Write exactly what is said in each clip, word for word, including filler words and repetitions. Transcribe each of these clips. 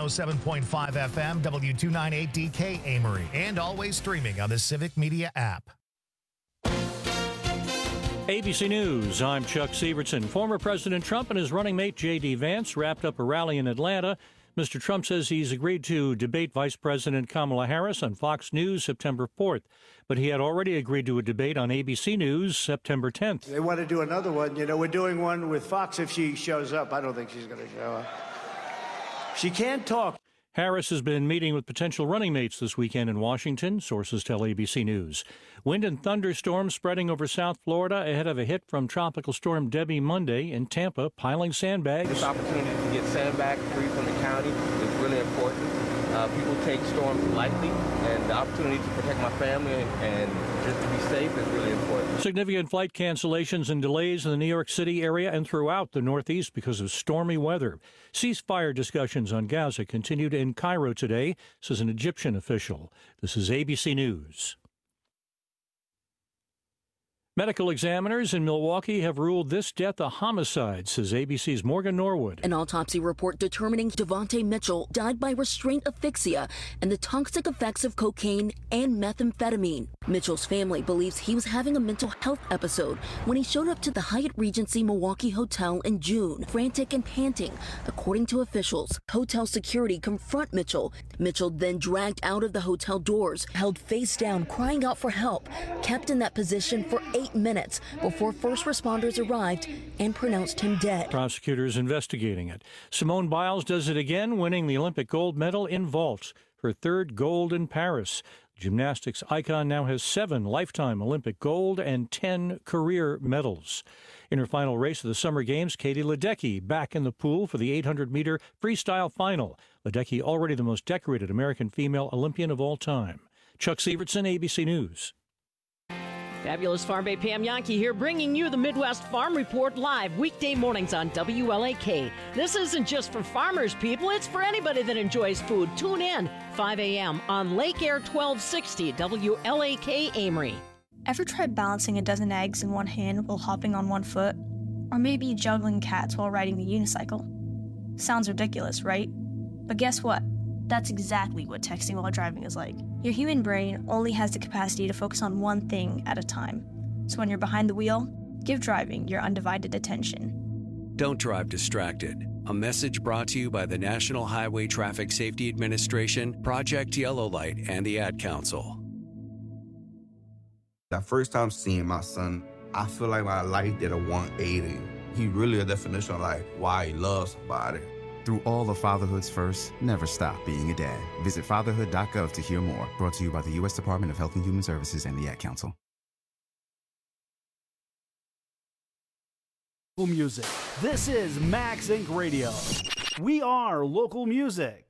oh seven point five F M, W two ninety-eight D K Amory, and always streaming on the Civic Media app. A B C News, I'm Chuck Sievertson. Former President Trump and his running mate J D. Vance wrapped up a rally in Atlanta. Mister Trump says he's agreed to debate Vice President Kamala Harris on Fox News September fourth, but he had already agreed to a debate on A B C News September tenth. They want to do another one. You know, we're doing one with Fox if she shows up. I don't think she's going to show up. She can't talk. Harris has been meeting with potential running mates this weekend in Washington, sources tell A B C News. Wind and thunderstorms spreading over South Florida ahead of a hit from Tropical Storm Debbie Monday in Tampa, piling sandbags. This opportunity to get sandbags free from the county is really important. Uh, people take storms lightly, and the opportunity to protect my family and just to be safe is really important. Significant flight cancellations and delays in the New York City area and throughout the Northeast because of stormy weather. Ceasefire discussions on Gaza continued in Cairo today, says an Egyptian official. This is A B C News. Medical examiners in Milwaukee have ruled this death a homicide, says A B C's Morgan Norwood. An autopsy report determining Devontae Mitchell died by restraint asphyxia and the toxic effects of cocaine and methamphetamine. Mitchell's family believes he was having a mental health episode when he showed up to the Hyatt Regency Milwaukee Hotel in June, frantic and panting, according to officials. Hotel security confront Mitchell. Mitchell then dragged out of the hotel doors, held face down, crying out for help, kept in that position for eight minutes before first responders arrived and pronounced him dead. Prosecutors investigating it. Simone Biles does it again, winning the Olympic gold medal in vault, her third gold in Paris. Gymnastics icon now has seven lifetime Olympic gold and ten career medals. In her final race of the Summer Games, Katie Ledecky back in the pool for the eight hundred meter freestyle final. Ledecky already the most decorated American female Olympian of all time. Chuck Sievertson, A B C News. Fabulous Farm Bay Pam Yankee here, bringing you the Midwest Farm Report live weekday mornings on W L A K. This isn't just for farmers, people. It's for anybody that enjoys food. Tune in five a.m. on Lake Air twelve sixty W L A K Amory. Ever tried balancing a dozen eggs in one hand while hopping on one foot? Or maybe juggling cats while riding the unicycle? Sounds ridiculous, right? But guess what? That's exactly what texting while driving is like. Your human brain only has the capacity to focus on one thing at a time. So when you're behind the wheel, give driving your undivided attention. Don't drive distracted. A message brought to you by the National Highway Traffic Safety Administration, Project Yellow Light, and the Ad Council. That first time seeing my son, I feel like my life did a one eighty. He really a definition of like why he loves somebody. Through all of fatherhood's first, never stop being a dad. Visit fatherhood dot gov to hear more. Brought to you by the U S Department of Health and Human Services and the Ad Council. Local music. This is Max Incorporated. Radio. We are local music.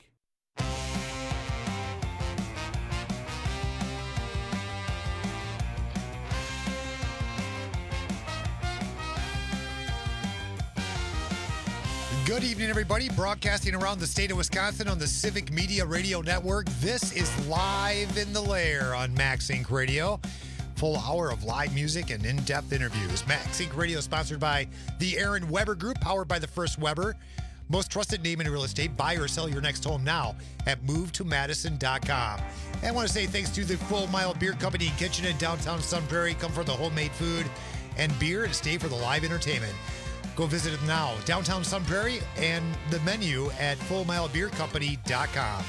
Good evening, everybody. Broadcasting around the state of Wisconsin on the Civic Media Radio Network. This is Live in the Lair on Max Inc Radio. Full hour of live music and in-depth interviews. Max Inc Radio is sponsored by the Aaron Weber Group, powered by the First Weber. Most trusted name in real estate. Buy or sell your next home now at move to madison dot com. And I want to say thanks to the Full Mile Beer Company and Kitchen in downtown Sun Prairie. Come for the homemade food and beer and stay for the live entertainment. Go visit it now, downtown Sun Prairie, and the menu at full mile beer company dot com.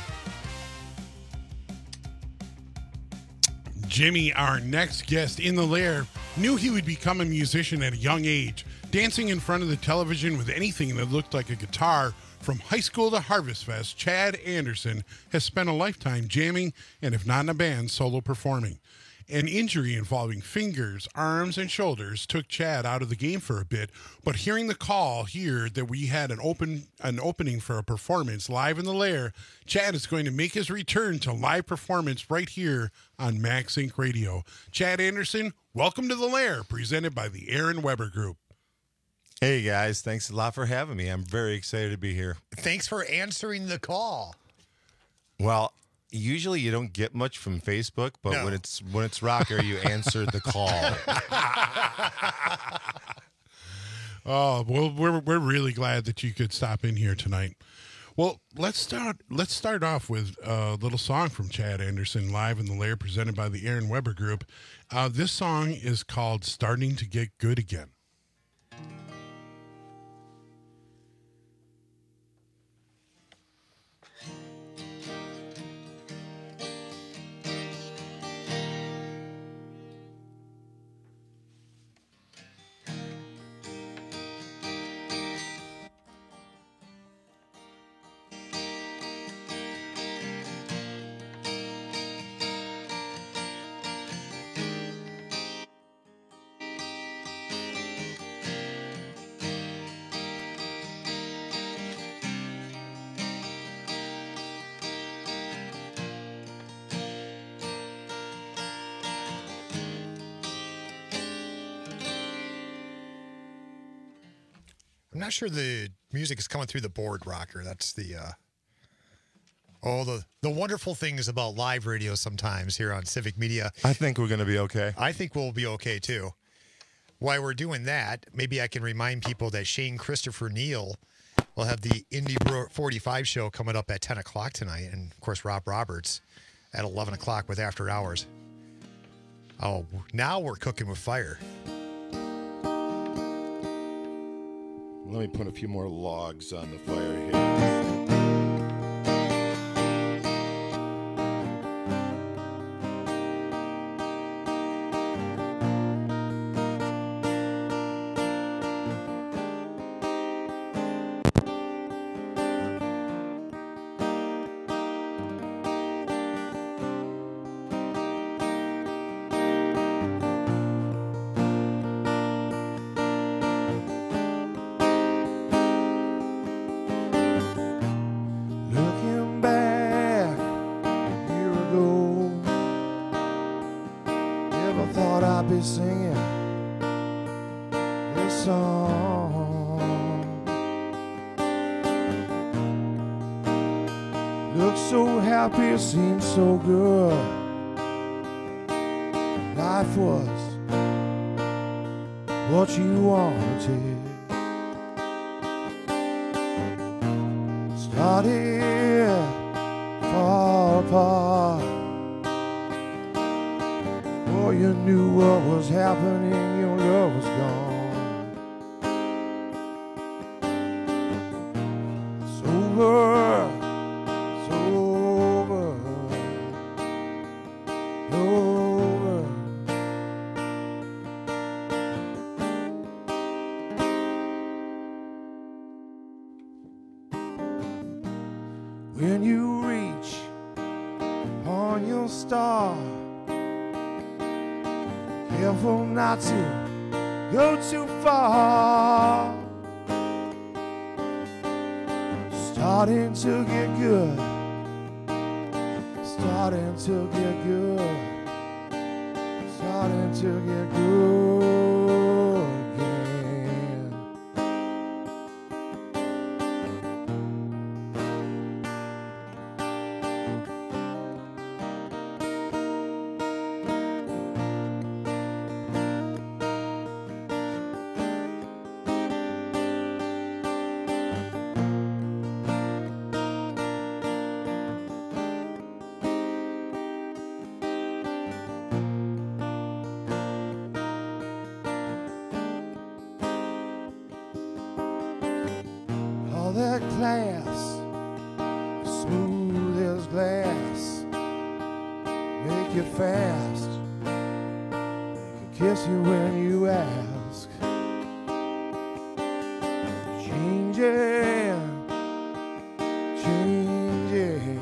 Jimmy, our next guest in the lair, knew he would become a musician at a young age, dancing in front of the television with anything that looked like a guitar. From high school to Harvest Fest, Chad Anderson has spent a lifetime jamming and, if not in a band, solo performing. An injury involving fingers, arms, and shoulders took Chad out of the game for a bit, but hearing the call here that we had an open an opening for a performance live in the lair, Chad is going to make his return to live performance right here on Max Incorporated. Radio. Chad Anderson, welcome to the lair, presented by the Aaron Weber Group. Hey, guys. Thanks a lot for having me. I'm very excited to be here. Thanks for answering the call. Well, usually you don't get much from Facebook, but no. when it's when it's Rocker, you answer the call. Oh, well, we're we're really glad that you could stop in here tonight. Well, let's start. Let's start off with a little song from Chad Anderson, live in the Lair, presented by the Aaron Weber Group. Uh, this song is called "Starting to Get Good Again." I'm not sure the music is coming through the board, Rocker. That's the uh, oh the the wonderful things about live radio sometimes here on Civic Media. I think we're going to be okay. I think we'll be okay too. While we're doing that, maybe I can remind people that Shane Christopher Neal will have the Indy forty-five show coming up at ten o'clock tonight, and of course Rob Roberts at eleven o'clock with After Hours. Oh, now we're cooking with fire. Let me put a few more logs on the fire here. Singing this song. Look so happy, seems so good. Life was what you wanted. Started far apart. Before you knew what was happening, your love was gone. It's over, it's over, over. When you reach on your star, careful not to go too far. Starting to get good. Starting to get good. Starting to get good again. That class, smooth as glass, make it fast, make a kiss you when you ask. Changing, changing,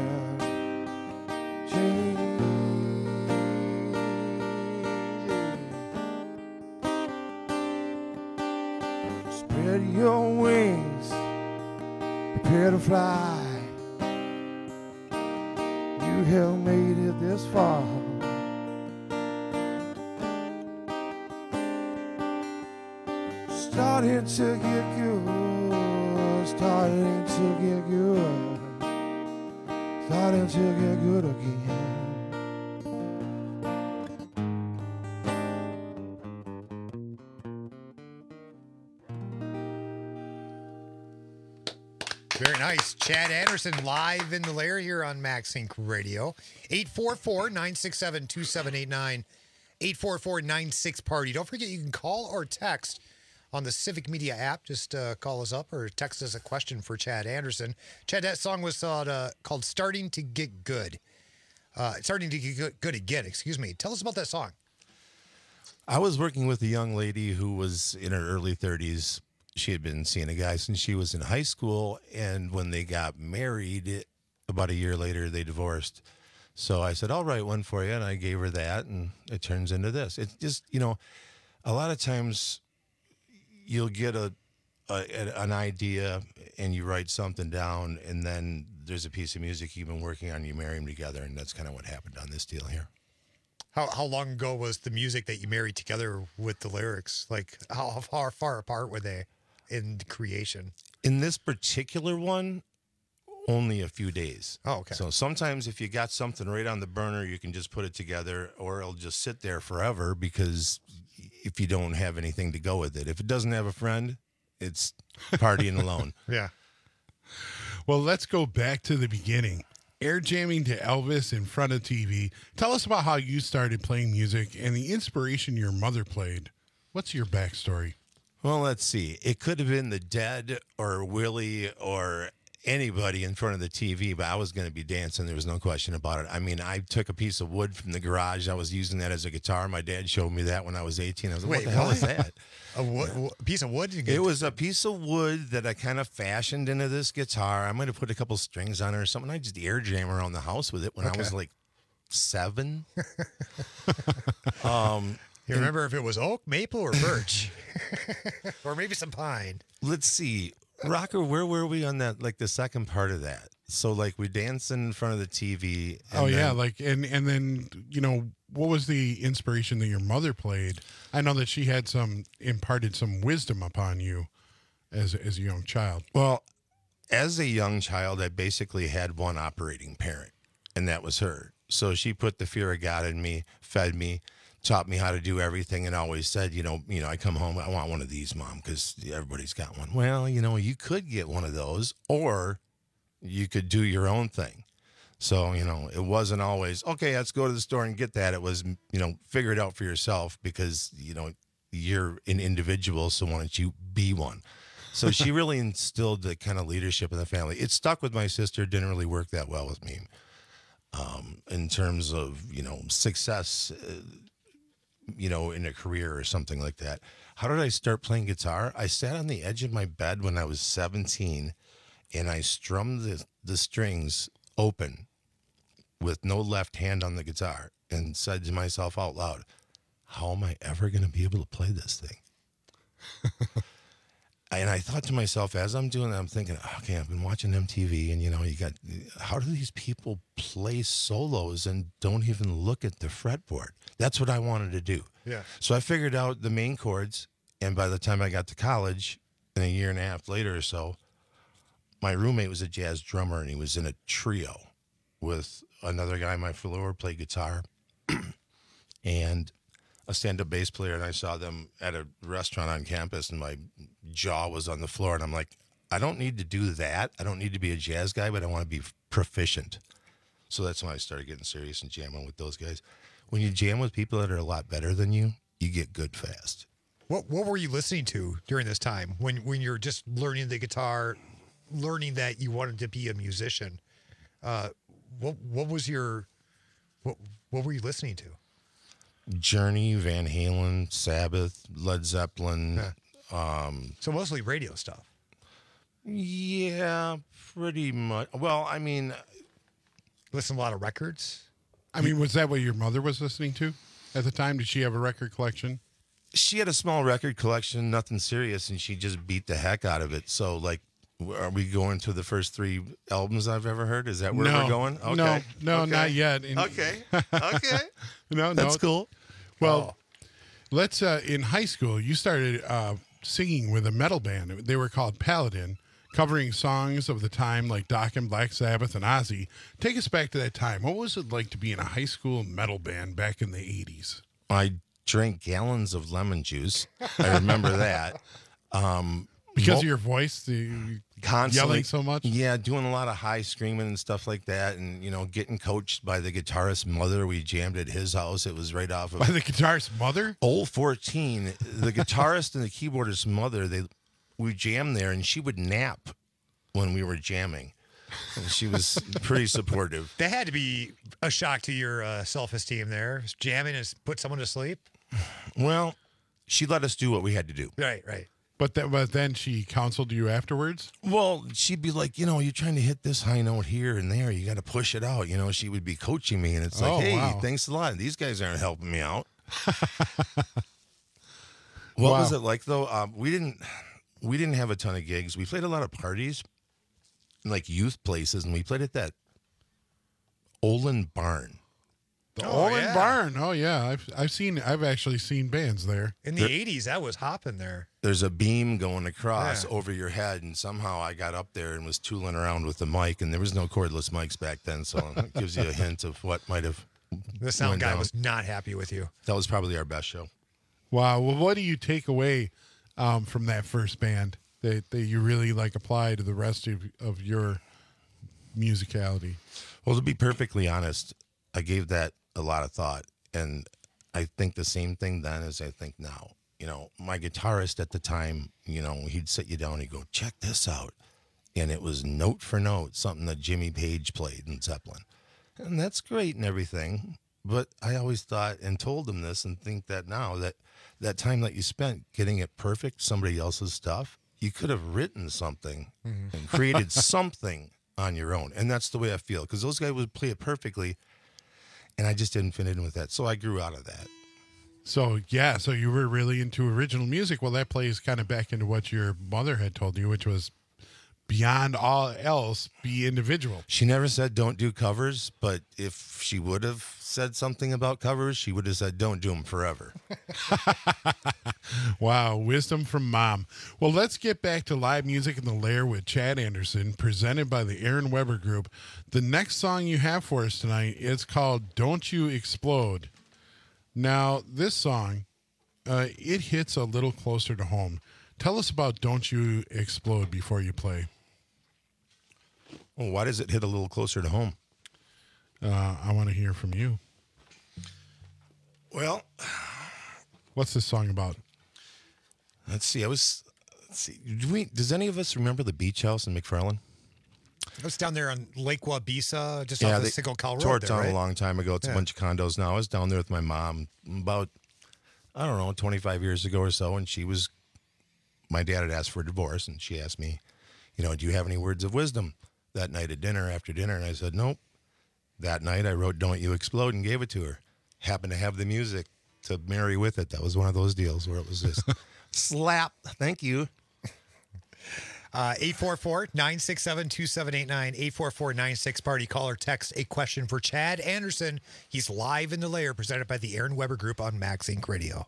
changing. Spread your wings, prepare to fly. You have made it this far. Starting to get good, starting to get good, starting to get good again. Very Nice. Chad Anderson live in the lair here on Max Inc Radio. eight four four, nine six seven, two seven eight nine. eight four four, nine six party. Don't forget you can call or text on the Civic Media app. Just uh, call us up or text us a question for Chad Anderson. Chad, that song was called, uh, called Starting to Get Good. Uh, starting to Get Good, good Again, excuse me. Tell us about that song. I was working with a young lady who was in her early thirties. She had been seeing a guy since she was in high school, and when they got married, about a year later, they divorced. So I said, I'll write one for you, and I gave her that, and it turns into this. It's just, you know, a lot of times you'll get a, a an idea, and you write something down, and then there's a piece of music you've been working on, you marry them together, and that's kind of what happened on this deal here. How how long ago was the music that you married together with the lyrics? Like, how far, far apart were they in creation? In this particular one, only a few days. Oh, okay. So sometimes if you got something right on the burner, you can just put it together, or it'll just sit there forever because if you don't have anything to go with it. If it doesn't have a friend, it's partying alone. Yeah. Well, let's go back to the beginning. Air jamming to Elvis in front of T V. Tell us about how you started playing music and the inspiration your mother played. What's your backstory? Well, let's see. It could have been the Dead or Willie or anybody in front of the T V, but I was going to be dancing. There was no question about it. I mean, I took a piece of wood from the garage. I was using that as a guitar. My dad showed me that when I was eighteen. I was like, Wait, what the hell what? is that? A, wood, a piece of wood? You It get- was a piece of wood that I kind of fashioned into this guitar. I might have put a couple strings on it or something. I just air jam around the house with it when I was Okay. like seven. um, You remember if it was oak, maple, or birch? Or maybe some pine. Let's see. Rocker, where were we on that? Like the second part of that. So like we dancing in front of the T V. and Oh yeah, then- like and and then you know what was the inspiration that your mother played? I know that she had some imparted some wisdom upon you as as a young child. Well, as a young child, I basically had one operating parent, and that was her. So she put the fear of God in me, fed me, taught me how to do everything, and always said, you know, you know, I come home, I want one of these, Mom, because everybody's got one. Well, you know, you could get one of those, or you could do your own thing. So, you know, it wasn't always, okay, let's go to the store and get that. It was, you know, figure it out for yourself because, you know, you're an individual, so why don't you be one? So she really instilled the kind of leadership in the family. It stuck with my sister, didn't really work that well with me. Um, in terms of, you know, success, uh, you know, in a career or something like that. How did I start playing guitar? I sat on the edge of my bed when I was seventeen, and I strummed the, the strings open with no left hand on the guitar and said to myself out loud, how am I ever going to be able to play this thing? And I thought to myself, as I'm doing that, I'm thinking, okay, I've been watching M T V, and, you know, you got, how do these people play solos and don't even look at the fretboard? That's what I wanted to do. Yeah. So I figured out the main chords, and by the time I got to college, and a year and a half later or so, my roommate was a jazz drummer, and he was in a trio with another guy, my floor, played guitar, and a stand-up bass player, and I saw them at a restaurant on campus, and my jaw was on the floor, and I'm like, I don't need to do that. I don't need to be a jazz guy, but I want to be proficient. So that's when I started getting serious and jamming with those guys. When you jam with people that are a lot better than you, you get good fast. What What were you listening to during this time when when you're just learning the guitar, learning that you wanted to be a musician? Uh, what What was your what What were you listening to? Journey, Van Halen, Sabbath, Led Zeppelin. Um, so mostly radio stuff. Yeah, pretty much. Well, I mean, listen to a lot of records. I mean, was that what your mother was listening to at the time? Did she have a record collection? She had a small record collection, nothing serious, and she just beat the heck out of it. So, like, are we going to the first three albums I've ever heard? Is that where No. we're going? Okay. No, no, Okay. not yet. In- Okay. Okay. no, no. That's cool. Well, let's, uh, in high school, you started uh, singing with a metal band. They were called Paladin, covering songs of the time like Dokken, Black Sabbath, and Ozzy. Take us back to that time. What was it like to be in a high school metal band back in the eighties? I drank gallons of lemon juice. I remember that. Um, Because mo- of your voice? The, Constantly yelling so much. Yeah, doing a lot of high screaming and stuff like that, and you know, getting coached by the guitarist's mother. We jammed at his house. It was right off of By the guitarist's mother. Old fourteen. The guitarist and the keyboardist's mother. They we jammed there, and she would nap when we were jamming. And she was pretty supportive. That had to be a shock to your uh, self-esteem there. Jamming and put someone to sleep. Well, she let us do what we had to do. Right, right. But that, but then she counseled you afterwards? Well, she'd be like, you know, you're trying to hit this high note here and there. You got to push it out. You know, she would be coaching me, and it's like, Oh, hey, wow. thanks a lot. These guys aren't helping me out. What Wow. was it like though? Um, we didn't we didn't have a ton of gigs. We played a lot of parties, like youth places, and we played at that Olin Barn. The Oh, Olin yeah. Barn. Oh yeah, I've I've seen I've actually seen bands there. In the eighties, that was hopping there. There's a beam going across Yeah. over your head, and somehow I got up there and was tooling around with the mic, and there was no cordless mics back then, so it gives you a hint of what might have. The sound went guy down. was not happy with you. That was probably our best show. Wow. Well, what do you take away um, from that first band that, that you really like apply to the rest of, of your musicality? Well, to be perfectly honest, I gave that a lot of thought, and I think the same thing then as I think now. You know, my guitarist at the time, you know, he'd sit you down and he'd go, check this out. And it was note for note, something that Jimmy Page played in Zeppelin. And that's great and everything. But I always thought and told him this and think that now, that that time that you spent getting it perfect, somebody else's stuff, you could have written something Mhm. and created something on your own. And that's the way I feel, because those guys would play it perfectly, and I just didn't fit in with that. So I grew out of that. So yeah, so you were really into original music. Well, that plays kind of back into what your mother had told you, which was beyond all else, be individual. She never said don't do covers, but if she would have said something about covers, she would have said don't do them forever. Wow, wisdom from mom. Well, let's get back to live music in the Lair with Chad Anderson, presented by the Aaron Weber Group. The next song you have for us tonight is called Don't You Explode. Now, this song, uh, it hits a little closer to home. Tell us about Don't You Explode before you play. Well, why does it hit a little closer to home? Uh, I want to hear from you. Well, what's this song about? Let's see. I was. Let's see. Do we? Does any of us remember the beach house in McFarland? It was down there on Lake Wabisa, just yeah, off the they Sickle Cal tore Road it there, down right? a long time ago. It's Yeah. a bunch of condos now. I was down there with my mom about, I don't know, twenty-five years ago or so, and she was. My dad had asked for a divorce, and she asked me, you know, do you have any words of wisdom that night at dinner, after dinner? And I said, nope. That night I wrote Don't You Explode and gave it to her. Happened to have the music to marry with it. That was one of those deals where it was just slap. Thank you. Uh, eight four four, nine six seven, two seven eight nine, eight four four, nine six party. Call or text a question for Chad Anderson. He's live in the Lair, presented by the Aaron Weber Group on Max Inc Radio.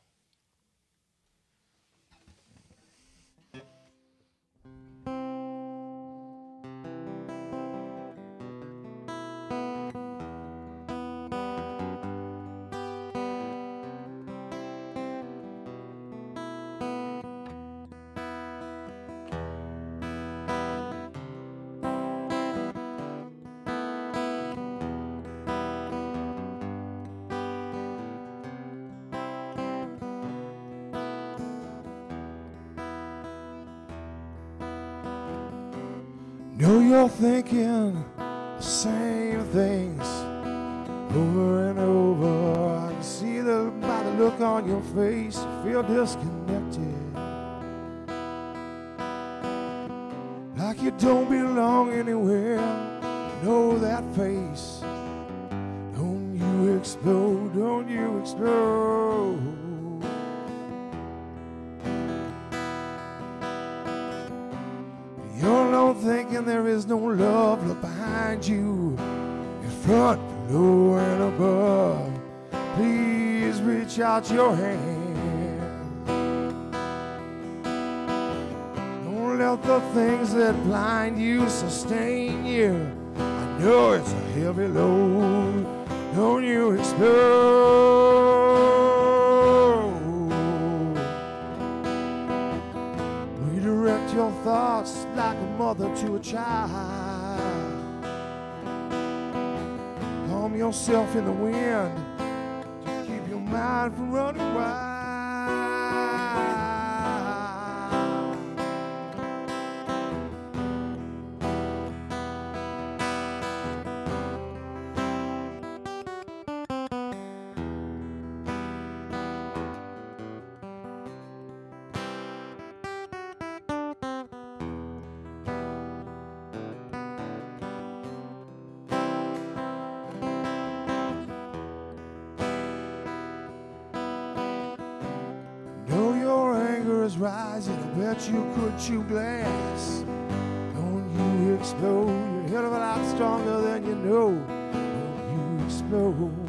Know you're thinking the same things over and over. I can see the by the look on your face, you feel disconnected, like you don't belong anywhere. Know that face. Don't you explode? Don't you explode? You're alone thinking there is no love. Look behind you, in front, below, and above. Please reach out your hand. Don't let the things that blind you sustain you. I know it's a heavy load. Don't you explode? Redirect your thoughts like a mother to a child. Calm yourself in the wind to keep your mind from running wild. Know your anger is rising, I bet you could chew glass. Don't you explode, you're a hell of a lot stronger than you know. Don't you explode.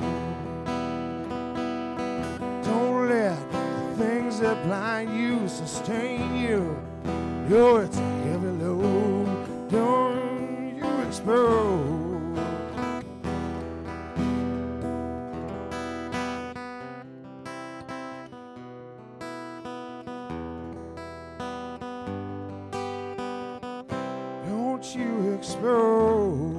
Don't let the things that blind you sustain you. Know it's a heavy load. Don't you explode. Don't you explode.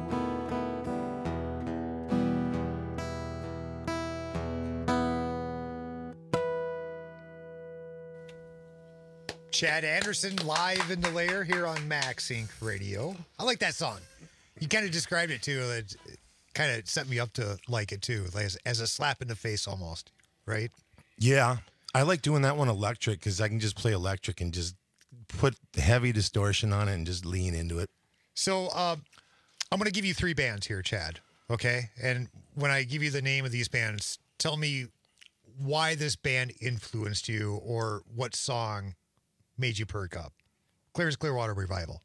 Chad Anderson live in the lair here on Max Inc Radio. I like that song. You kind of described it too. It kind of set me up to like it too, as, as a slap in the face almost, right? Yeah. I like doing that one electric because I can just play electric and just put heavy distortion on it and just lean into it. So uh, I'm going to give you three bands here, Chad, okay? And when I give you the name of these bands, tell me why this band influenced you or what song made you perk up. Clear as Clearwater Revival.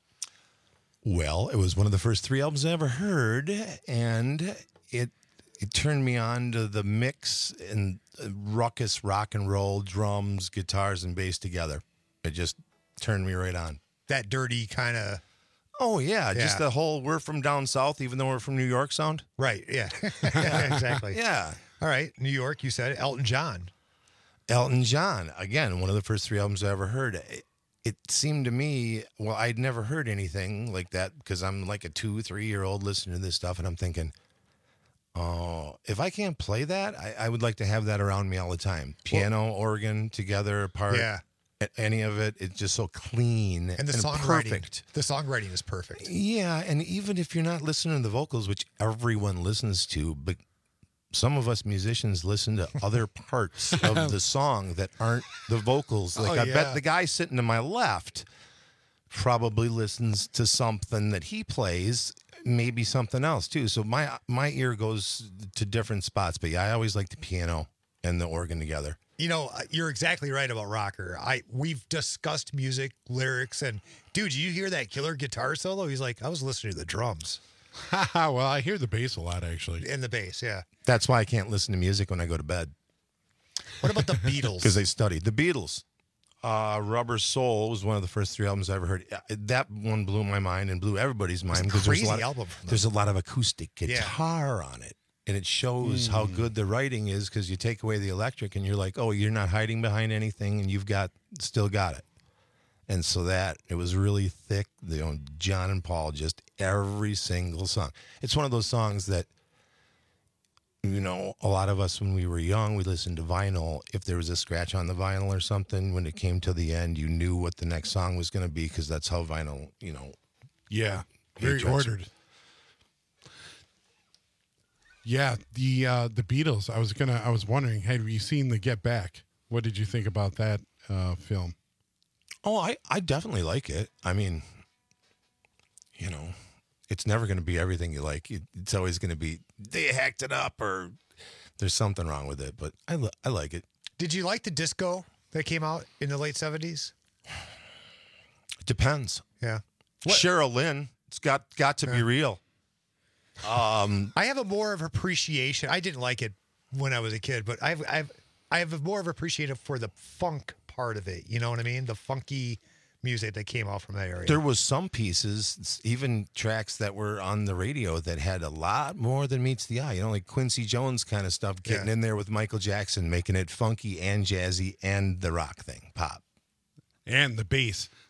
Well, it was one of the first three albums I ever heard, and it it turned me on to the mix and ruckus rock and roll, drums, guitars, and bass together. It just turned me right on. That dirty kind of... Oh, yeah, Yeah. just the whole we're from down south, even though we're from New York sound. Right, yeah. Yeah, exactly. Yeah. All right, New York, you said Elton John. Elton John, again, one of the first three albums I ever heard. It, it seemed to me, well, I'd never heard anything like that because I'm like a two, three-year-old listening to this stuff, and I'm thinking, oh, if I can't play that, I, I would like to have that around me all the time. Piano, organ, together, apart. Yeah. Any of it, it's just so clean And the and songwriting. perfect. The songwriting is perfect. Yeah, and even if you're not listening to the vocals, which everyone listens to, but some of us musicians listen to other parts of the song that aren't the vocals. Like Oh, I yeah. bet the guy sitting to my left probably listens to something that he plays, maybe something else too. So my my ear goes to different spots. But yeah, I always like the piano and the organ together. You know, uh, you're exactly right about Rocker. I We've discussed music, lyrics, and dude, you hear that killer guitar solo? He's like, I was listening to the drums. Well, I hear the bass a lot, actually. And the bass, yeah. That's why I can't listen to music when I go to bed. What about the Beatles? Because they studied. The Beatles. Uh, Rubber Soul was one of the first three albums I ever heard. Uh, That one blew my mind and blew everybody's mind. a because there's crazy a lot, album from them. There's a lot of acoustic Yeah. guitar on it. And it shows how Mm. good the writing is because you take away the electric and you're like, oh, you're not hiding behind anything and you've got, still got it. And so that, it was really thick. You know, John and Paul, just every single song. It's one of those songs that, you know, a lot of us when we were young, we listened to vinyl. If there was a scratch on the vinyl or something, when it came to the end, you knew what the next song was going to be because that's how vinyl, you know. Yeah, very Matrix. ordered. Yeah, the uh, the Beatles. I was gonna. I was wondering, have you seen the Get Back? What did you think about that uh, film? Oh, I, I definitely like it. I mean, you know, it's never going to be everything you like. It, it's always going to be, they hacked it up or there's something wrong with it. But I, li- I like it. Did you like the disco that came out in the late seventies? It depends. Yeah. Cheryl Lynn, it's got, got to be real. Um, I have a more of appreciation. I didn't like it when I was a kid, but I've I've I have a more of appreciation for the funk part of it. You know what I mean? The funky music that came out from that area. There was some pieces, even tracks that were on the radio that had a lot more than meets the eye. You know, like Quincy Jones kind of stuff, getting Yeah. in there with Michael Jackson, making it funky and jazzy and the rock thing, pop. And the bass.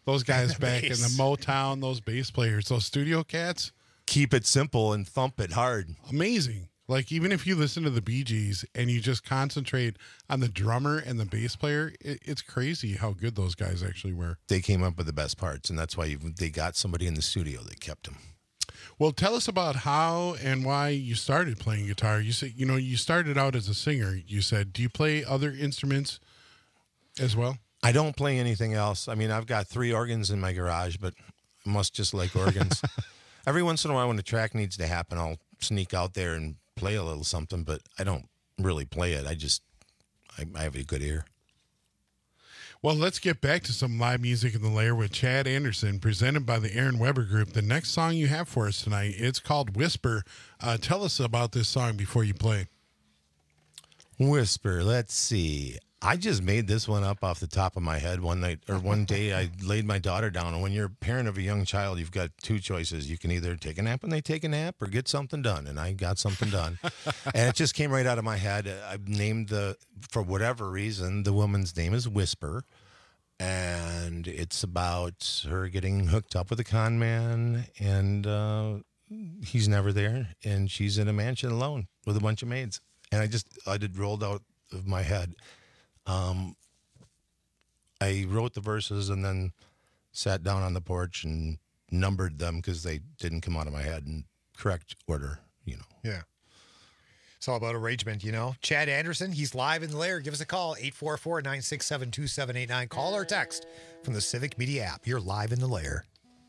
those guys back in bass. the Motown, those bass players, those studio cats. Keep it simple and thump it hard. Amazing. Like, even if you listen to the Bee Gees and you just concentrate on the drummer and the bass player, it, it's crazy how good those guys actually were. They came up with the best parts, and that's why you, they got somebody in the studio that kept them. Well, tell us about how and why you started playing guitar. You said, you know, you started out as a singer, you said. Do you play other instruments as well? I don't play anything else. I mean, I've got three organs in my garage, but I must just like organs. Every once in a while when a track needs to happen, I'll sneak out there and play a little something, but I don't really play it. I just, I, I have a good ear. Well, let's get back to some live music in the lair with Chad Anderson, presented by the Aaron Weber Group. The next song you have for us tonight, it's called Whisper. Uh, tell us about this song before you play. Whisper, let's see. I just made this one up off the top of my head one night, or one day I laid my daughter down. And when you're a parent of a young child, you've got two choices. You can either take a nap when they take a nap or get something done. And I got something done. And it just came right out of my head. I've named the, for whatever reason, the woman's name is Whisper. And it's about her getting hooked up with a con man. And uh, he's never there. And she's in a mansion alone with a bunch of maids. And I just, I did rolled out of my head. Um, I wrote the verses and then sat down on the porch and numbered them because they didn't come out of my head in correct order, you know. Yeah. It's all about arrangement, you know. Chad Anderson, he's live in the lair. Give us a call, eight four four, nine six seven, two seven eight nine. Call or text from the Civic Media app. You're live in the lair.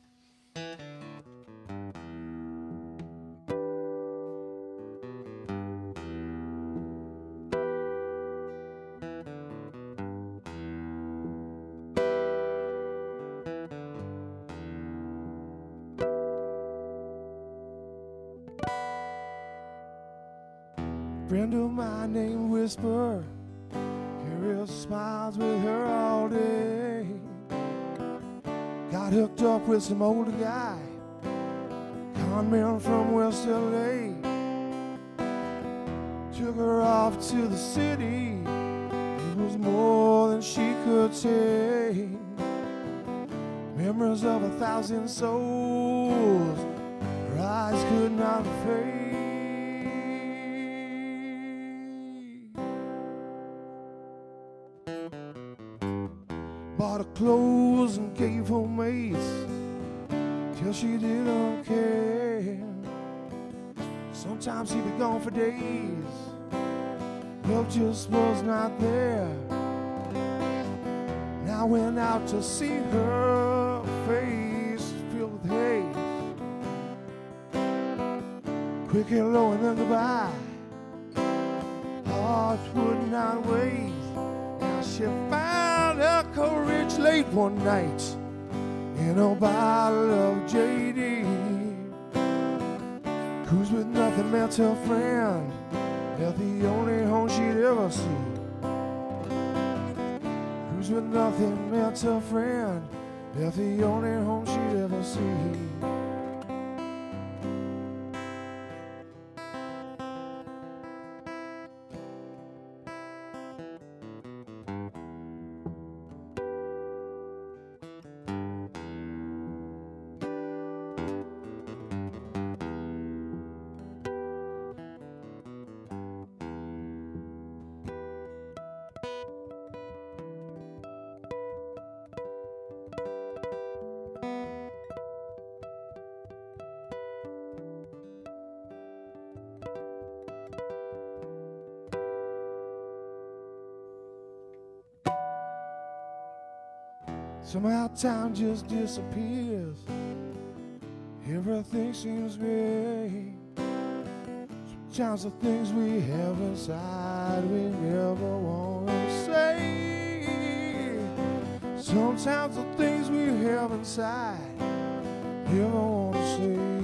Friend of mine named Whisper, Carol smiles with her all day. Got hooked up with some older guy, con man from West L A. Took her off to the city, it was more than she could take. Memories of a thousand souls, her eyes could not fade. Bought her clothes and gave her mates till she didn't care. Sometimes he'd be gone for days, love just was not there. Now I went out to see her face filled with haze. Quick hello and then goodbye, heart would not wait. Now she found her courage late one night in a bottle of J D. Cruise with nothing meant her friend, left the only home she'd ever see. Cruise with nothing meant her friend, left the only home she'd ever see. Somehow time just disappears, everything seems great. Sometimes the things we have inside we never want to say. Sometimes the things we have inside never want to say.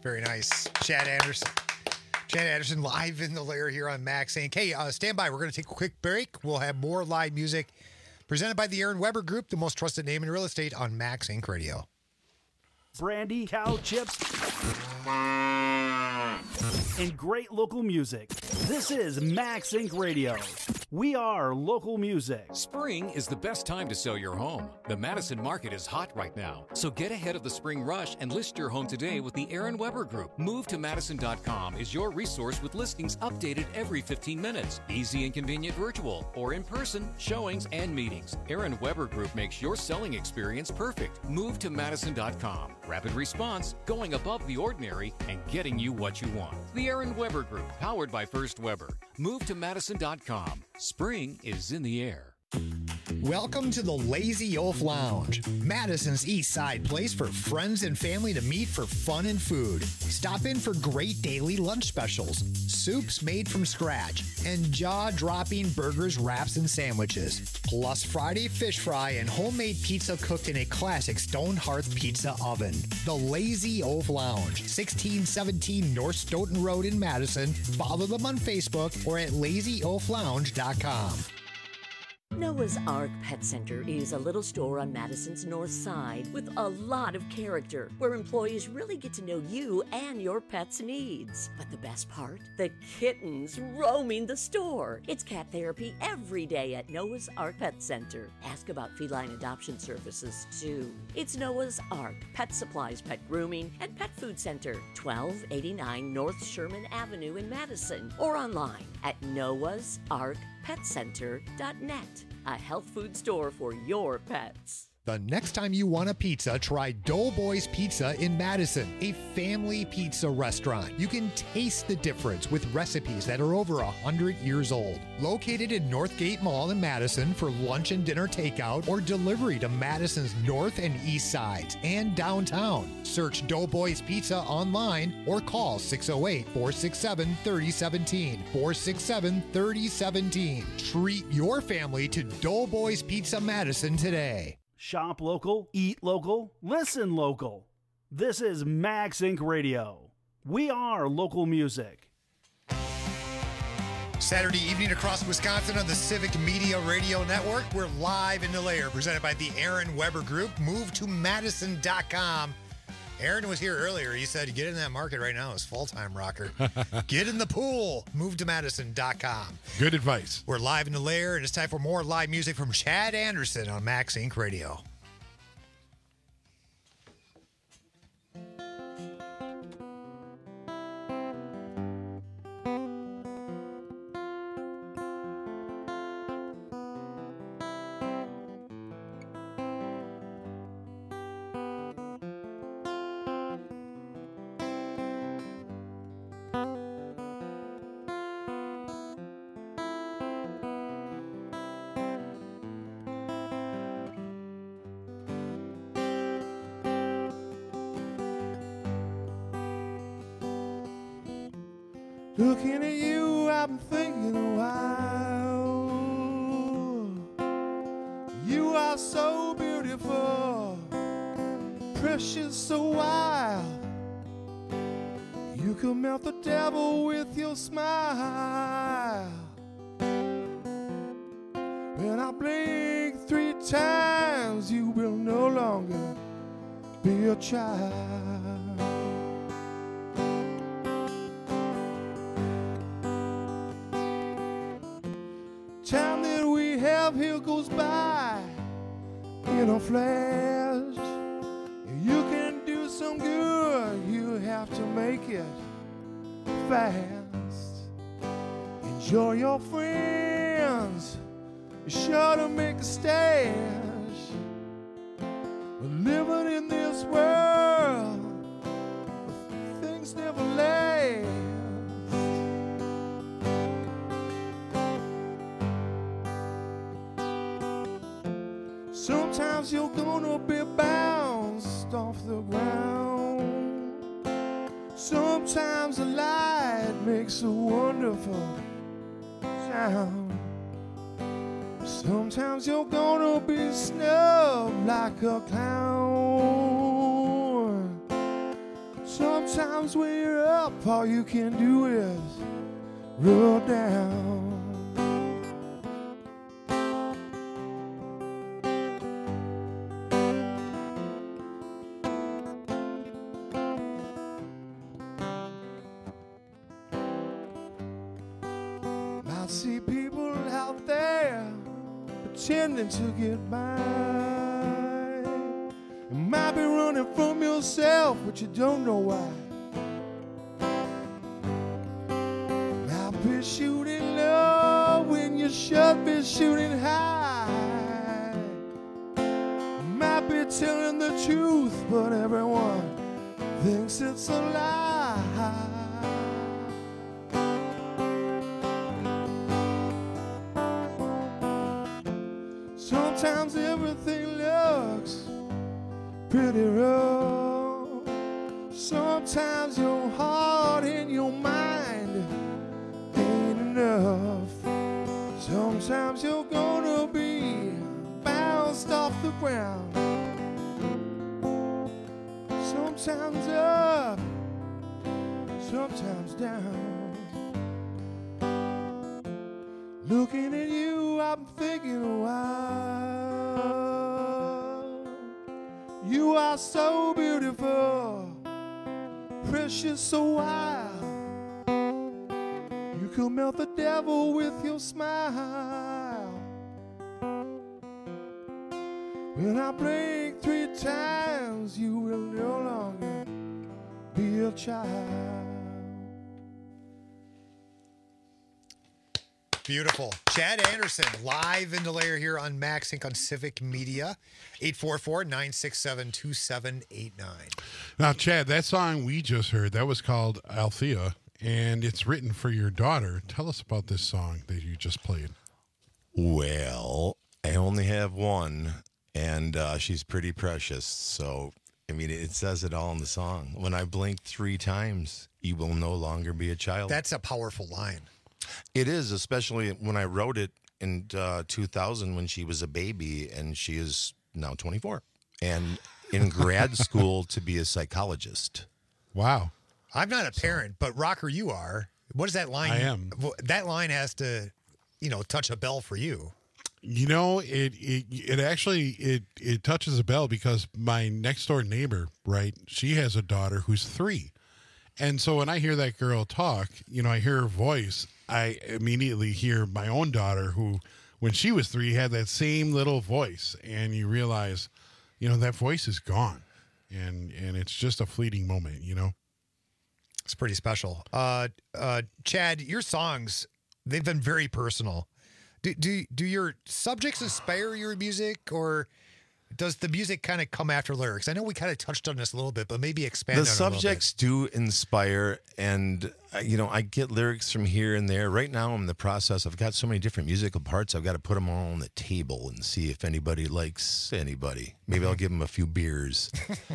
Very nice. Chad Anderson. Chad Anderson live in the lair here on Max Inc. Hey, uh, stand by. We're going to take a quick break. We'll have more live music presented by the Aaron Weber Group, the most trusted name in real estate on Max Inc Radio. Brandy, cow chips, and great local music. This is Max Inc Radio. We are local music. Spring is the best time to sell your home. The Madison market is hot right now, so get ahead of the spring rush and list your home today with the Aaron Weber Group. Move to Madison dot com is your resource with listings updated every fifteen minutes. Easy and convenient virtual or in-person showings and meetings. Aaron Weber Group makes your selling experience perfect. Move to Madison dot com. Rapid response, going above the ordinary, and getting you what you want. The Aaron Weber Group, powered by First Weber. Move to Madison dot com. Spring is in the air. Welcome to the Lazy Oaf Lounge, Madison's East Side place for friends and family to meet for fun and food. Stop in for great daily lunch specials, soups made from scratch, and jaw-dropping burgers, wraps, and sandwiches. Plus Friday fish fry and homemade pizza cooked in a classic stone hearth pizza oven. The Lazy Oaf Lounge, sixteen seventeen North Stoughton Road in Madison. Follow them on Facebook or at lazy oaf lounge dot com. Noah's Ark Pet Center is a little store on Madison's north side with a lot of character, where employees really get to know you and your pet's needs. But the best part? The kittens roaming the store. It's cat therapy every day at Noah's Ark Pet Center. Ask about feline adoption services, too. It's Noah's Ark Pet Supplies, Pet Grooming, and Pet Food Center, twelve eighty-nine North Sherman Avenue in Madison, or online at noahs ark pet center dot net. A health food store for your pets. The next time you want a pizza, try Doughboys Pizza in Madison, a family pizza restaurant. You can taste the difference with recipes that are over one hundred years old. Located in Northgate Mall in Madison for lunch and dinner takeout or delivery to Madison's north and east sides and downtown. Search Doughboys Pizza online or call six oh eight, four six seven, three oh one seven, four six seven, three oh one seven. Treat your family to Doughboys Pizza Madison today. Shop local, eat local, listen local. This is Max Inc Radio. We are local music. Saturday evening across Wisconsin on the Civic Media Radio Network. We're live in the lair, presented by the Aaron Weber Group. Move to Madison dot com. Aaron was here earlier. He said, get in that market right now. It's full-time rocker. Get in the pool. Move to Madison dot com. Good advice. We're live in the lair, and it's time for more live music from Chad Anderson on Max Inc Radio. Looking at you, I've been thinking a while. You are so beautiful, precious, so wild. You could melt the devil with your smile. When I blink three times, you will no longer be a child. Time that we have here goes by in a flash. You can do some good, you have to make it fast. Enjoy your friends, be sure to make a stash. Living in this world, things never last. Sometimes you're gonna be bounced off the ground. Sometimes the light makes a wonderful sound. Sometimes you're gonna be snubbed like a clown. Sometimes when you're up, all you can do is roll down. I see people out there pretending to get by. You might be running from yourself, but you don't know why. Might be shooting low when you should be shooting high. Might be telling the truth, but everyone thinks it's a lie. Sometimes everything looks pretty rough. Sometimes your heart and your mind ain't enough. Sometimes you're gonna be bounced off the ground. Sometimes up, sometimes down. Looking at you, I'm thinking a while. You are so beautiful, precious, so wild. You could melt the devil with your smile. When I blink three times, you will no longer be a child. Beautiful. Chad Anderson, live in the layer here on Max Inc on Civic Media. eight four four, nine six seven, two seven eight nine. Now, Chad, that song we just heard, that was called Althea, and it's written for your daughter. Tell us about this song that you just played. Well, I only have one, and uh, she's pretty precious. So, I mean, it says it all in the song. When I blink three times, you will no longer be a child. That's a powerful line. It is, especially when I wrote it in uh, two thousand when she was a baby, and she is now twenty-four and in grad school to be a psychologist. Wow. I'm not a parent, but Rocker, you are. What is that line? I am. That line has to, you know, touch a bell for you. You know, it it it actually it it touches a bell because my next door neighbor, right? She has a daughter who's three. And so when I hear that girl talk, you know, I hear her voice, I immediately hear my own daughter who, when she was three, had that same little voice. And you realize, you know, that voice is gone. And and it's just a fleeting moment, you know? It's pretty special. Uh, uh, Chad, your songs, they've been very personal. Do, do, do your subjects inspire your music, or does the music kind of come after lyrics? I know we kind of touched on this a little bit, but maybe expand on The it a little bit. subjects do inspire, and, uh, you know, I get lyrics from here and there. Right now, I'm in the process. I've got so many different musical parts. I've got to put them all on the table and see if anybody likes anybody. Maybe I'll give them a few beers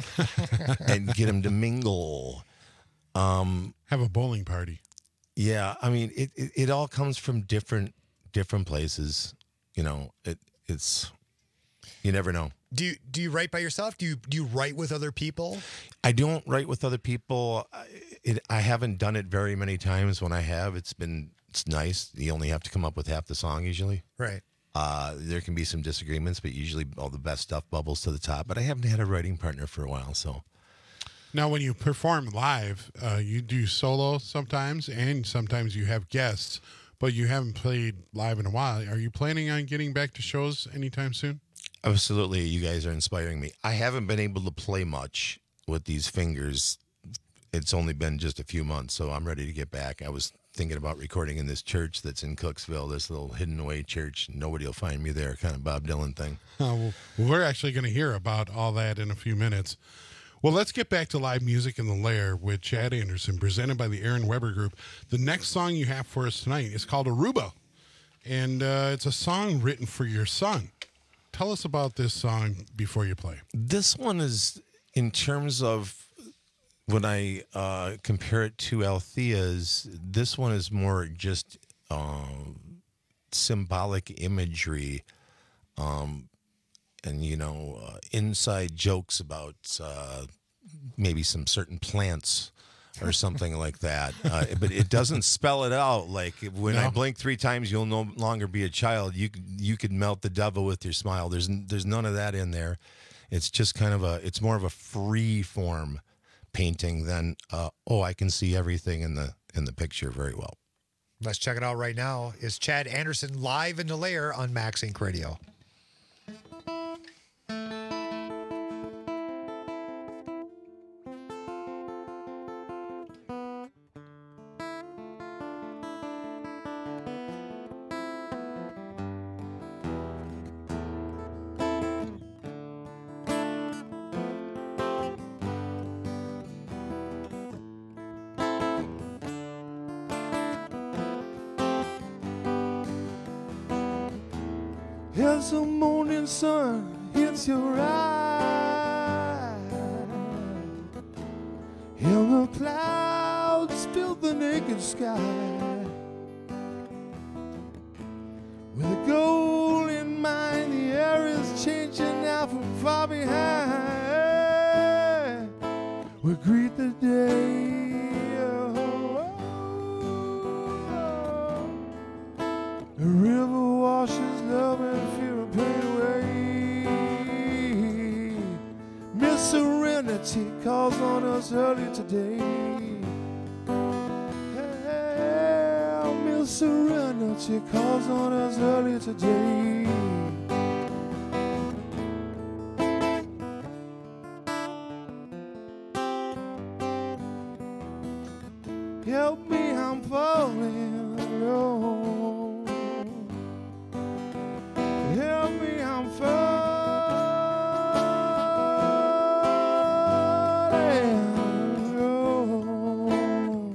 and get them to mingle. Um, Have a bowling party. Yeah, I mean, it, it, it all comes from different different places. You know, it it's you never know. Do you, do you write by yourself? Do you do you write with other people? I don't write with other people. I, it, I haven't done it very many times. When I have, it's been it's nice. You only have to come up with half the song usually. Right. Uh, there can be some disagreements, but usually all the best stuff bubbles to the top. But I haven't had a writing partner for a while, so. Now, when you perform live, uh, you do solo sometimes, and sometimes you have guests, but you haven't played live in a while. Are you planning on getting back to shows anytime soon? Absolutely. You guys are inspiring me. I haven't been able to play much with these fingers. It's only been just a few months, so I'm ready to get back. I was thinking about recording in this church that's in Cooksville, this little hidden away church. Nobody will find me there, kind of Bob Dylan thing. Oh, well, we're actually going to hear about all that in a few minutes. Well, let's get back to live music in the Lair with Chad Anderson, presented by the Aaron Weber Group. The next song you have for us tonight is called Aruba, and uh, it's a song written for your son. Tell us about this song before you play. This one is, in terms of when I uh, compare it to Althea's, this one is more just uh, symbolic imagery. Um, and, you know, uh, inside jokes about uh, maybe some certain plants or something like that. Uh, but it doesn't spell it out. Like when No. I blink three times, you'll no longer be a child. You could- you could melt the devil with your smile. There's n- there's none of that in there. It's just kind of a it's more of a free form painting than uh, oh I can see everything in the in the picture very well. Let's check it out right now. Is Chad Anderson live in the lair on Max Inc Radio? As the morning sun hits your eye, and the clouds fill the naked sky, with a goal in mind, the air is changing now from far behind. We greet the day, oh, the river washes love and fear and pain away. Miss Serenity calls on us early today. Hey, Miss Serenity calls on us early today. Help me, I'm falling low. Help me, I'm falling low.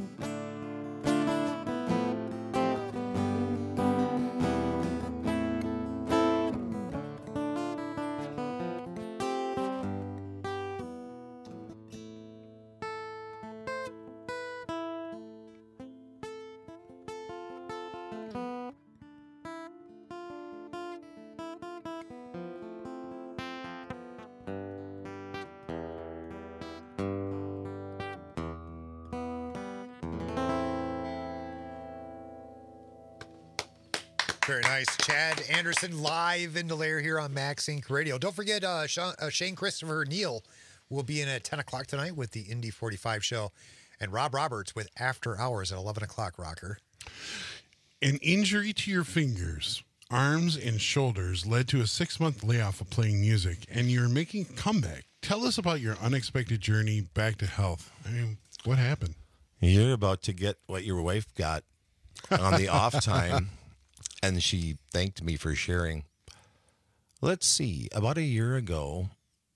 Very nice. Chad Anderson live in the lair here on Max Inc Radio. Don't forget, uh, Sean, uh, Shane Christopher Neal will be in at ten o'clock tonight with the Indy forty-five show. And Rob Roberts with After Hours at eleven o'clock, Rocker. An injury to your fingers, arms, and shoulders led to a six-month layoff of playing music, and you're making a comeback. Tell us about your unexpected journey back to health. I mean, what happened? You're about to get what your wife got on the off time, and she thanked me for sharing. Let's see. About a year ago,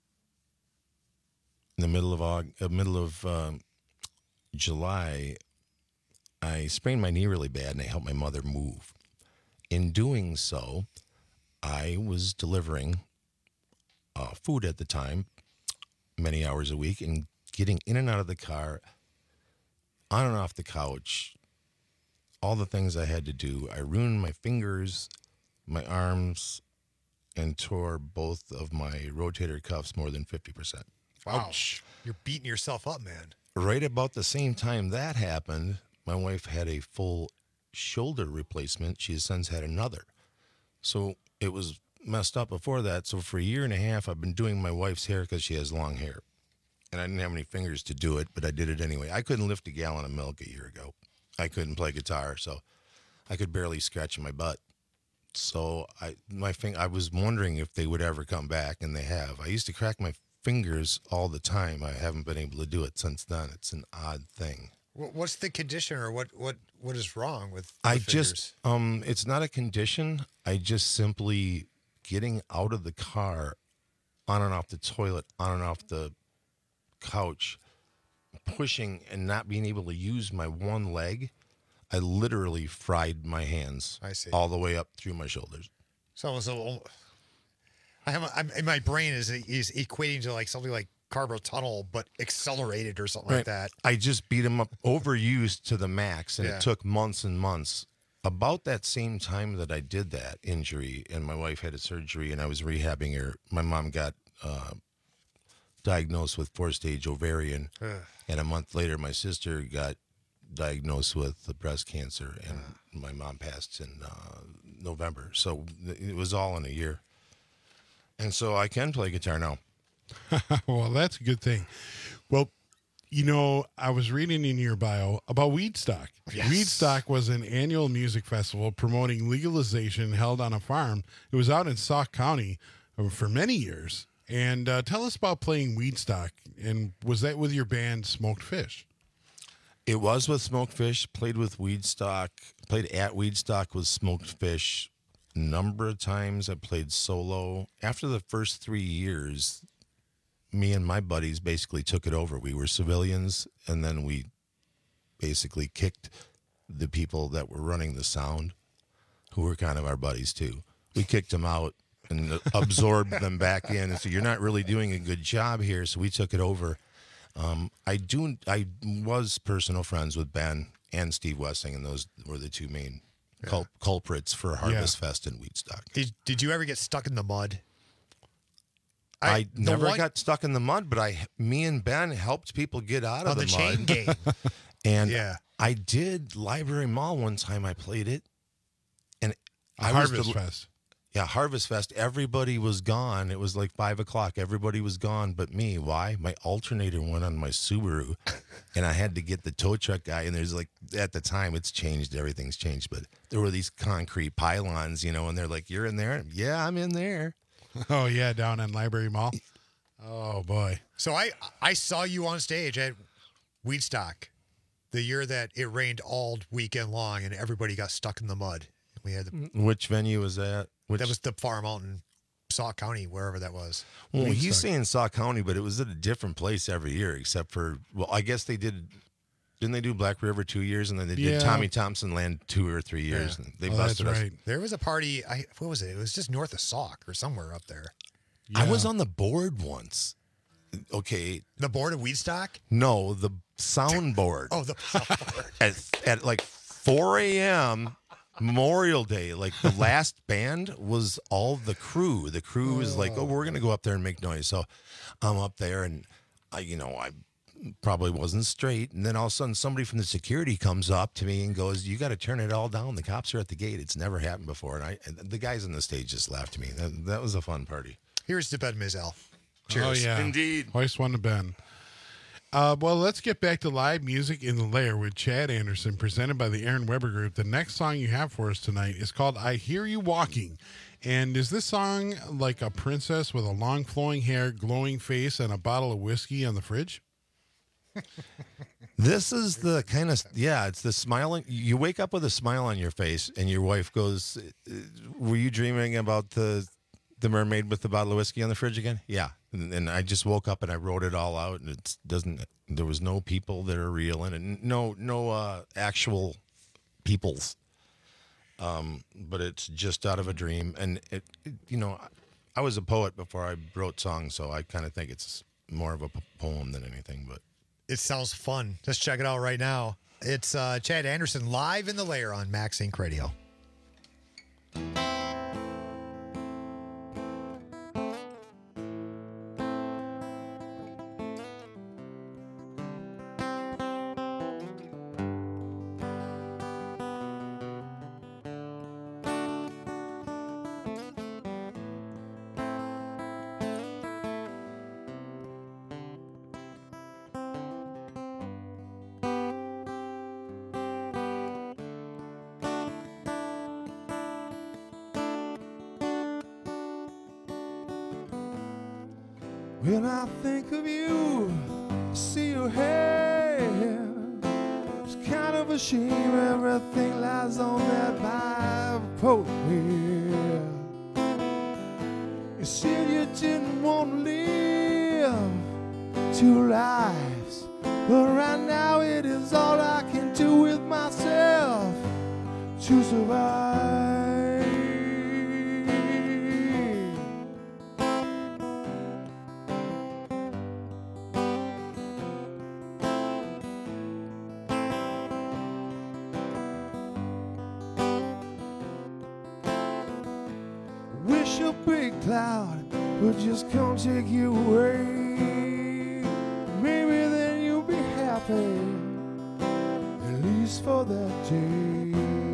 in the middle of Aug- uh, middle of um, July, I sprained my knee really bad, and I helped my mother move. In doing so, I was delivering uh, food at the time, many hours a week, and getting in and out of the car, on and off the couch, all the things I had to do. I ruined my fingers, my arms, and tore both of my rotator cuffs more than fifty percent. Wow. Ouch. You're beating yourself up, man. Right about the same time that happened, my wife had a full shoulder replacement. She has since had another. So it was messed up before that. So for a year and a half, I've been doing my wife's hair because she has long hair. And I didn't have any fingers to do it, but I did it anyway. I couldn't lift a gallon of milk a year ago. I couldn't play guitar, so I could barely scratch my butt. So I my fing- I was wondering if they would ever come back, and they have. I used to crack my fingers all the time. I haven't been able to do it since then. It's an odd thing. Wh- What's the condition, or what what what is wrong with the I fingers? just um it's not a condition. I just simply getting out of the car, on and off the toilet, on and off the couch, pushing and not being able to use my one leg, I literally fried my hands. I see. All the way up through my shoulders. So, so I have a, I'm, in my brain is is equating to like something like carpal tunnel, but accelerated or something like that. I just beat him up, overused to the max, and Yeah. it took months and months. About that same time that I did that injury, and my wife had a surgery, and I was rehabbing her, my mom got uh, diagnosed with four-stage ovarian, Ugh. and a month later, my sister got diagnosed with the breast cancer, and my mom passed in uh, November. So it was all in a year. And so I can play guitar now. Well, that's a good thing. Well, you know, I was reading in your bio about Weedstock. Yes. Weedstock was an annual music festival promoting legalization held on a farm. It was out in Sauk County for many years. And uh, tell us about playing Weedstock. And was that with your band Smoked Fish? It was with Smoked Fish, played with Weedstock, played at Weedstock with Smoked Fish a number of times. I played solo. After the first three years, me and my buddies basically took it over. We were civilians, and then we basically kicked the people that were running the sound, who were kind of our buddies too. We kicked them out and absorbed them back in. And so you're not really doing a good job here, so we took it over. Um, I do. I was personal friends with Ben and Steve Wessing, and those were the two main Yeah. cul- culprits for Harvest Yeah. Fest and Weedstock. Did Did you ever get stuck in the mud? I, I- the never one- got stuck in the mud, but I, me and Ben helped people get out of On the, the mud. chain gang. And Yeah. I did Library Mall one time. I played it, and I Harvest was the, Fest. Yeah, Harvest Fest. Everybody was gone. It was like five o'clock. Everybody was gone but me. Why? My alternator went on my Subaru, and I had to get the tow truck guy. And there's like, at the time, it's changed. Everything's changed. But there were these concrete pylons, you know, and they're like, "You're in there?" Yeah, I'm in there. Oh, yeah, down in Library Mall. Oh, boy. So I I saw you on stage at Weedstock the year that it rained all weekend long and everybody got stuck in the mud. We had the, Which venue was that? Which, that was the Far Mountain, Sauk County, wherever that was. well, Weedstock. he's saying Sauk County, but it was at a different place every year, except for, well, I guess they did, didn't they do Black River two years, and then they did Yeah. Tommy Thompson Land two or three years, Yeah. and they Oh, busted that's us. right. There was a party. I what was it? It was just north of Sauk or somewhere up there. I Yeah. was on the board once. Okay, The board of Weedstock. no, the soundboard. Oh, the at, at like four a.m. Memorial Day, like the last band was all the crew. The crew was like, "Oh, we're gonna go up there and make noise." So I'm up there, and I, you know, I probably wasn't straight. And then all of a sudden, somebody from the security comes up to me and goes, "You got to turn it all down. The cops are at the gate. It's never happened before." And I, and the guys on the stage just laughed at me. That, that was a fun party. Here's to Ben Mizell. Oh, Cheers. yeah. Indeed. Hoist one to Ben. Uh, well, let's get back to live music in the lair with Chad Anderson, presented by the Aaron Weber Group. The next song you have for us tonight is called I Hear You Walking. And is this song like a princess with a long flowing hair, glowing face, and a bottle of whiskey on the fridge? This is the kind of, yeah, it's the smiling. You wake up with a smile on your face, and your wife goes, "Were you dreaming about the the mermaid with the bottle of whiskey on the fridge again?" Yeah. And, and I just woke up and I wrote it all out, and it doesn't, there was no people that are real in it, no, no uh, actual peoples. Um, but it's just out of a dream. And, it, it, you know, I was a poet before I wrote songs, so I kind of think it's more of a po- poem than anything, but. It sounds fun. Let's check it out right now. It's uh, Chad Anderson live in the lair on Max Inc Radio. When I think of you, I see your hair. It's kind of a shame everything lies on that bipolar. You said you didn't want to live two lives, but right now it is all I can do with myself to survive. Wish a big cloud would just come take you away. fame, at least for that day.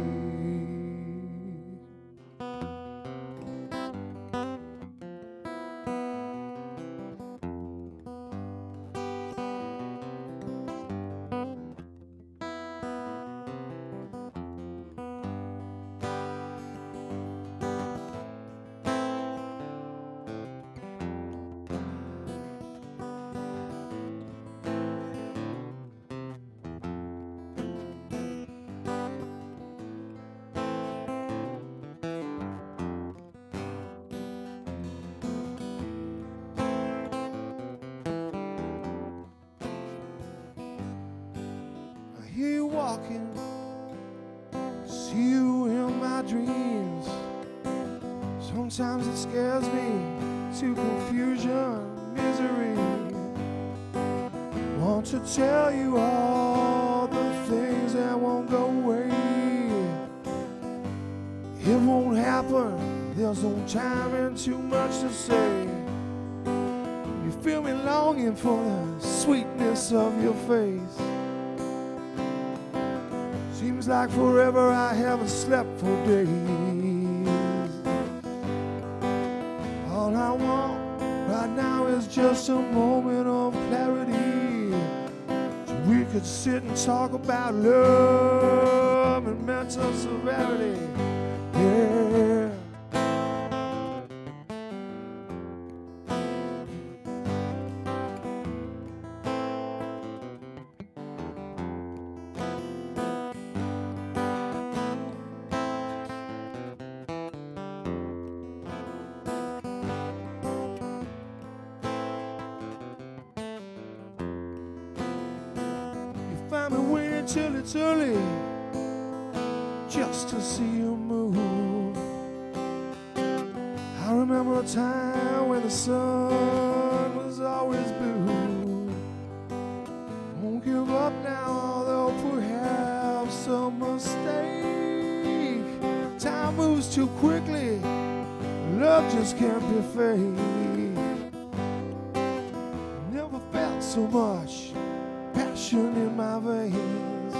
Hear you walking, see you in my dreams. Sometimes it scares me to confusion, misery. Want to tell you all the things that won't go away. It won't happen, there's no time and too much to say. You feel me longing for the sweetness of your face. Seems like forever I haven't slept for days. All I want right now is just a moment of clarity, so we could sit and talk about love and mental severity. Yeah. Till it's early, just to see you move. I remember a time when the sun was always blue. Won't give up now, although perhaps a mistake. Time moves too quickly, love just can't be fake. Never felt so much passion in my veins.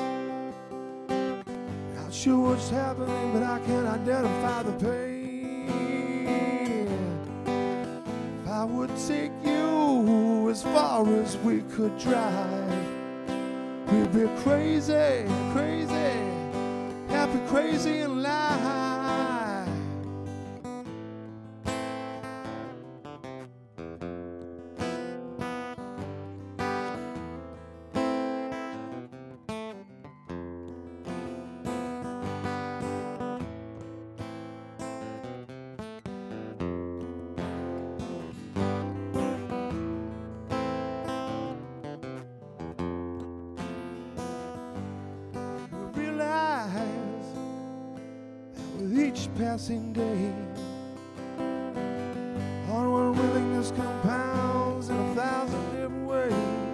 Not sure what's happening, but I can identify the pain. If I would take you as far as we could drive, we'd be crazy, crazy, happy, crazy, and live. Passing day, our unwillingness compounds in a thousand different ways.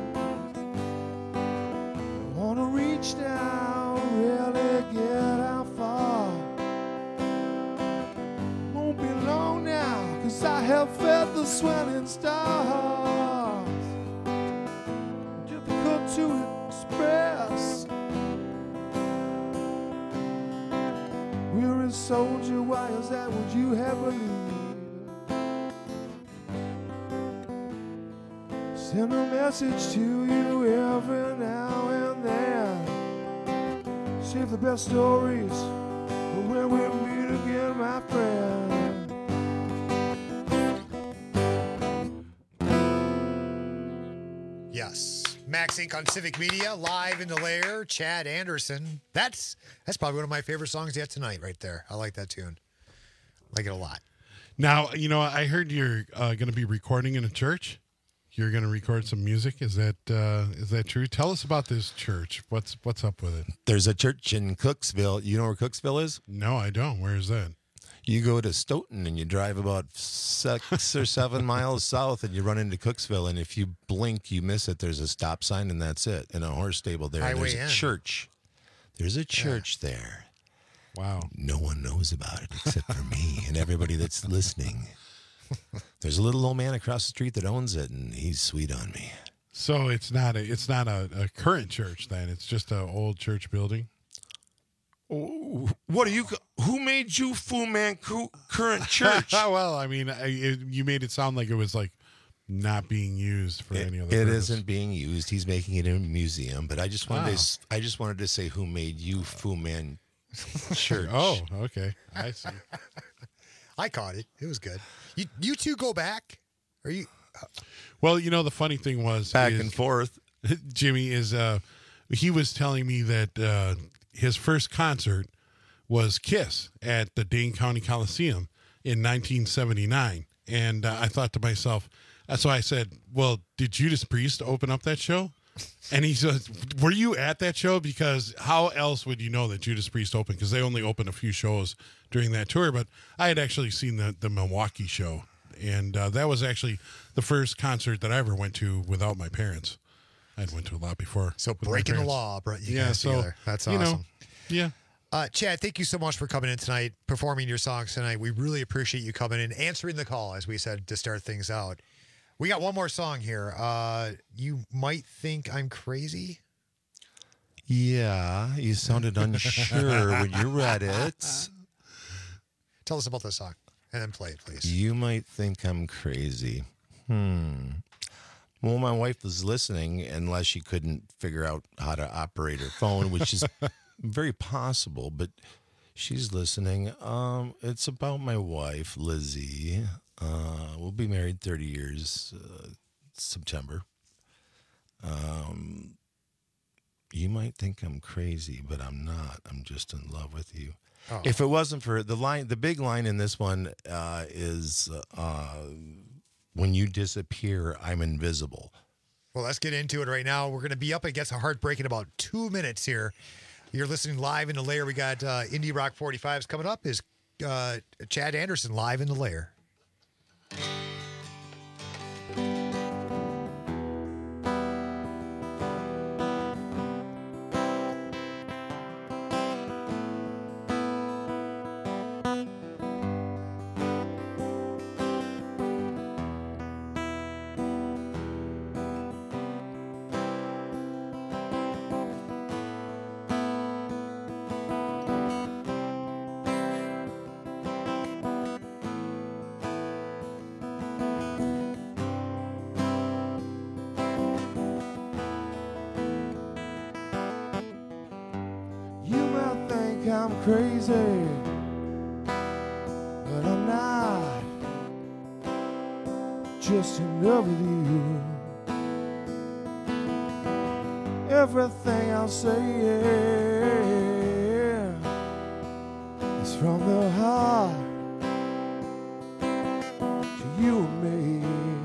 I want to reach down, really get how far. Won't be long now, cause I have felt the swelling stars. Difficult to express. We're a soldier, why is that? Would you have believed? Send a message to you every now and then. Save the best stories for when we meet again, my friend. Yes. Max Inc on Civic Media, live in the lair, Chad Anderson. That's that's probably one of my favorite songs yet tonight right there. I like that tune. I like it a lot. Now, you know, I heard you're uh, going to be recording in a church. You're going to record some music. Is that uh, is that true? Tell us about this church. What's what's up with it? There's a church in Cooksville. You know where Cooksville is? No, I don't. Where is that? You go to Stoughton and you drive about six or seven miles south and you run into Cooksville. And if you blink, you miss it. There's a stop sign and that's it. And a horse stable there. And Highway there's a in. church. There's a church yeah. there. Wow. No one knows about it except for me and everybody that's listening. There's a little old man across the street that owns it, and he's sweet on me. So it's not a it's not a, a current church then. It's just an old church building. What are you? Who made you Fu Manchu current church? Well, I mean, I, it, you made it sound like it was like not being used for it, any other. It purpose. isn't being used. He's making it in a museum. But I just wanted Oh. to. I just wanted to say who made you Fu Man church. Oh, okay. I see. I caught it. It was good. You you two go back? Are you? Well, you know, the funny thing was Back is- and forth. Jimmy is uh he was telling me that uh his first concert was Kiss at the Dane County Coliseum in nineteen seventy-nine. And uh, I thought to myself, uh, so I said, well, did Judas Priest open up that show? And he says, were you at that show? Because how else would you know that Judas Priest opened? Because they only opened a few shows during that tour. But I had actually seen the, the Milwaukee show. And uh, that was actually the first concert that I ever went to without my parents. I went to a lot before. So with my breaking the parents. law brought you yeah, guys so, together. That's you awesome. know, yeah. Uh, Chad, thank you so much for coming in tonight, performing your songs tonight. We really appreciate you coming in, answering the call, as we said, to start things out. We got one more song here. Uh, you might think I'm crazy. Yeah, you sounded unsure when you read it. Tell us about this song, and then play it, please. You might think I'm crazy. Hmm. Well, my wife was listening, unless she couldn't figure out how to operate her phone, which is very possible, but she's listening. Um, it's about my wife, Lizzie. Uh, we'll be married thirty years, uh, September. Um, you might think I'm crazy, but I'm not. I'm just in love with you. Oh. If it wasn't for the line, the big line in this one uh, is, uh, when you disappear, I'm invisible. Well, let's get into it right now. We're going to be up against a heartbreak in about two minutes here. You're listening live in the lair. We got uh, Indie Rock forty-fives coming up. Is uh, Chad Anderson live in the lair? You might think I'm crazy, but I'm not. Just in love with you. Everything I'll say yeah, is from the heart to you and me.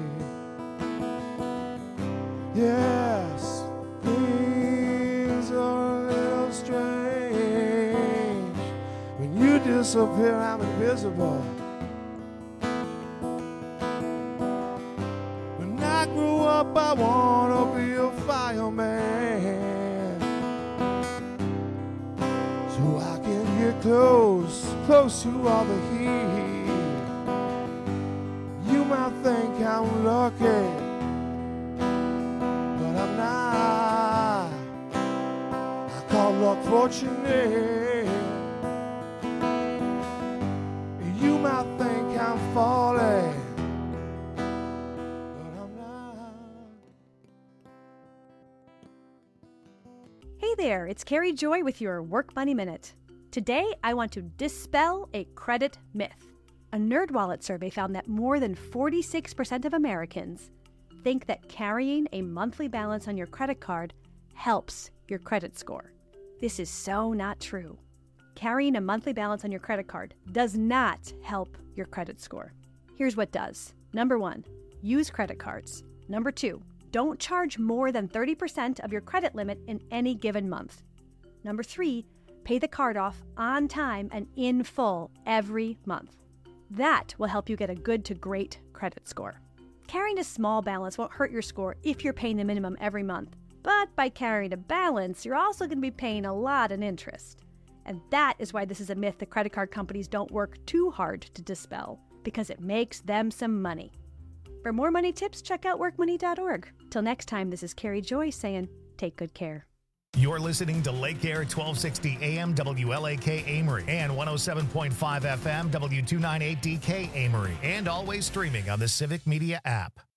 Yes, things are a little strange. When you disappear, I'm invisible. When I grew up, I wanna be a fireman, so I can get close, close to all the heat. You might think I'm lucky, but I'm not. I call luck fortunate. You might think I'm falling, but I'm not. Hey there, it's Carrie Joy with your Work Money Minute. Today, I want to dispel a credit myth. A NerdWallet survey found that more than forty-six percent of Americans think that carrying a monthly balance on your credit card helps your credit score. This is so not true. Carrying a monthly balance on your credit card does not help your credit score. Here's what does. Number one, use credit cards. Number two, don't charge more than thirty percent of your credit limit in any given month. Number three, pay the card off on time and in full every month. That will help you get a good to great credit score. Carrying a small balance won't hurt your score if you're paying the minimum every month. But by carrying a balance, you're also going to be paying a lot in interest. And that is why this is a myth the credit card companies don't work too hard to dispel, because it makes them some money. For more money tips, check out work money dot org. Till next time, this is Carrie Joy saying, take good care. You're listening to Lake Air twelve sixty A M W L A K Amory and one oh seven point five F M W two ninety-eight D K Amory, and always streaming on the Civic Media app.